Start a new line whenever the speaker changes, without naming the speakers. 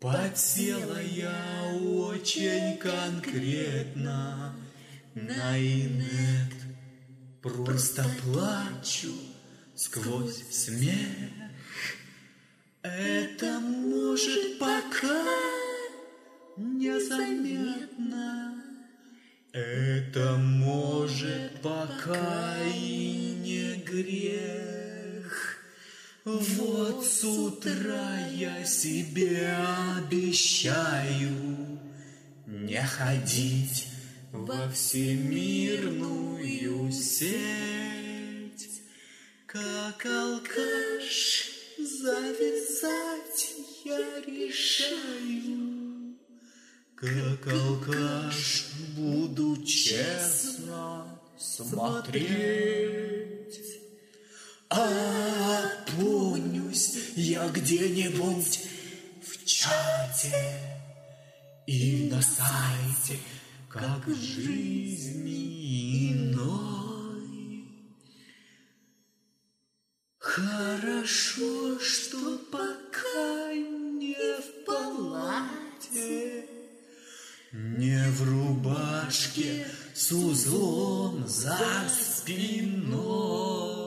Подсела я очень конкретно на инет. Просто плачу сквозь смех. Это может пока незаметно. Это может пока и не грех. Вот с утра я себе обещаю не ходить во всемирную сеть. Как алкаш завязать я решаю. Как алкаш буду честно смотреть. А помнюсь я где-нибудь в чате и на сайте, как в жизни иной. Хорошо, что пока не в палате, не в рубашке с узлом за спиной.